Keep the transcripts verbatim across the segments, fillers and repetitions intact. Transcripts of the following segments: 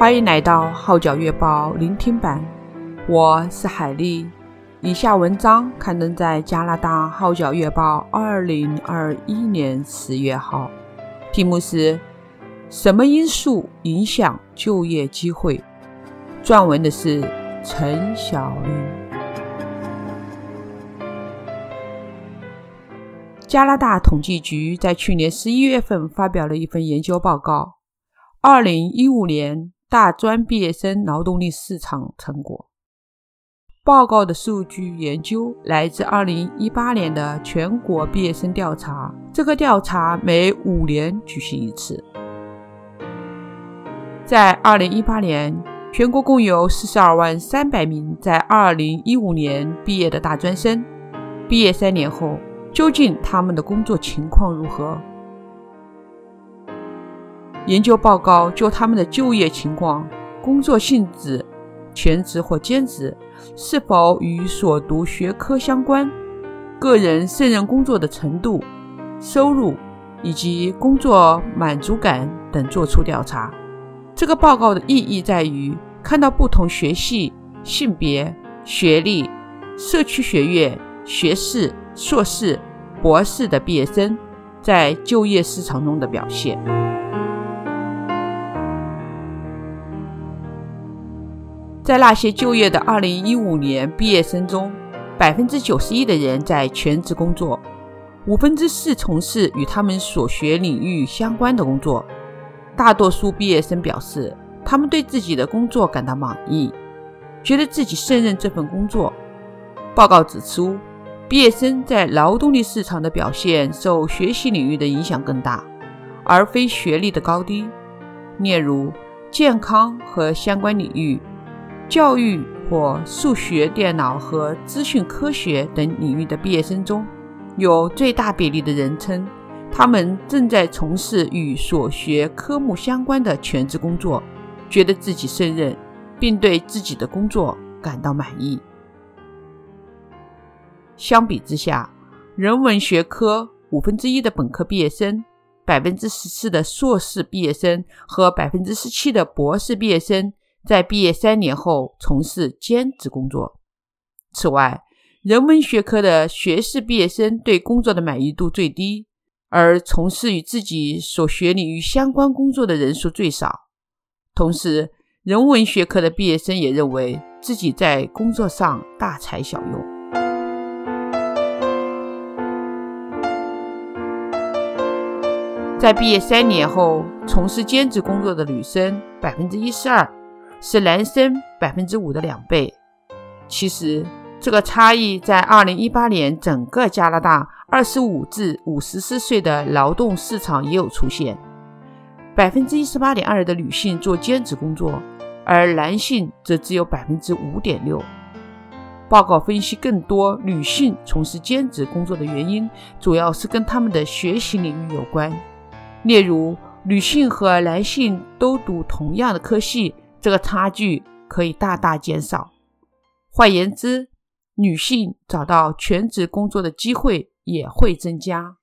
欢迎来到号角月报聆听版，我是海丽。以下文章刊登在加拿大号角月报二零二一年十月号，题目是什么因素影响就业机会？撰文的是陈小玲。加拿大统计局在去年十一月份发表了一份研究报告，二零一五年大专毕业生劳动力市场成果。报告的数据研究来自二零一八年的全国毕业生调查，这个调查每五年举行一次。在二零一八年，全国共有四十二万三百名在二零一五年毕业的大专生，毕业三年后，究竟他们的工作情况如何？研究报告就他们的就业情况、工作性质、全职或兼职，是否与所读学科相关、个人胜任工作的程度、收入以及工作满足感等作出调查。这个报告的意义在于看到不同学系、性别、学历、社区学院、学士、硕士、博士的毕业生在就业市场中的表现。在那些就业的二零一五年毕业生中， 百分之九十一 的人在全职工作，五分之四从事与他们所学领域相关的工作。大多数毕业生表示，他们对自己的工作感到满意，觉得自己胜任这份工作。报告指出，毕业生在劳动力市场的表现受学习领域的影响更大，而非学历的高低。例如，健康和相关领域、教育或数学、电脑和资讯科学等领域的毕业生中，有最大比例的人称他们正在从事与所学科目相关的全职工作，觉得自己胜任，并对自己的工作感到满意。相比之下，人文学科五分之一的本科毕业生、百分之十四的硕士毕业生和百分之十七的博士毕业生在毕业三年后从事兼职工作。此外，人文学科的学士毕业生对工作的满意度最低，而从事与自己所学领域相关工作的人数最少。同时，人文学科的毕业生也认为自己在工作上大材小用。在毕业三年后从事兼职工作的女生 百分之一十二，是男生 百分之五 的两倍。其实这个差异在二零一八年整个加拿大二十五至五十四岁的劳动市场也有出现， 百分之一十八点二 的女性做兼职工作，而男性则只有 百分之五点六。 报告分析更多女性从事兼职工作的原因，主要是跟她们的学习领域有关。例如，女性和男性都读同样的科系，这个差距可以大大减少。换言之，女性找到全职工作的机会也会增加。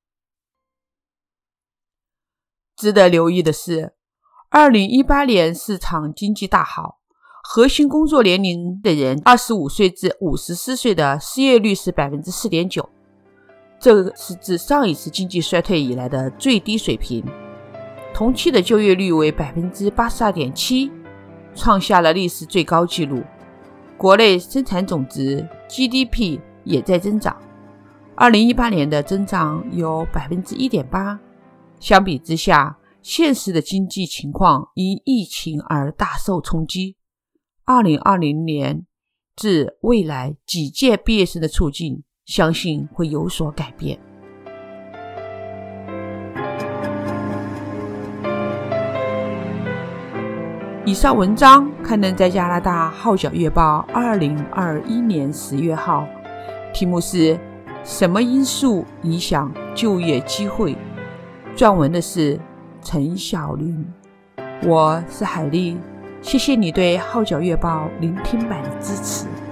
值得留意的是，二零一八年市场经济大好，核心工作年龄的人二十五岁至五十四岁的失业率是 百分之四点九， 这是自上一次经济衰退以来的最低水平。同期的就业率为 百分之八十二点七， 创下了历史最高纪录。国内生产总值 G D P 也在增长，二零一八年的增长有 百分之一点八。 相比之下，现实的经济情况因疫情而大受冲击。二零二零年至未来几届毕业生的处境相信会有所改变。以上文章刊登在加拿大号角月报二零二一年十月号，题目是什么因素影响就业机会？撰文的是陈小玲。我是海丽，谢谢你对号角月报聆听版的支持。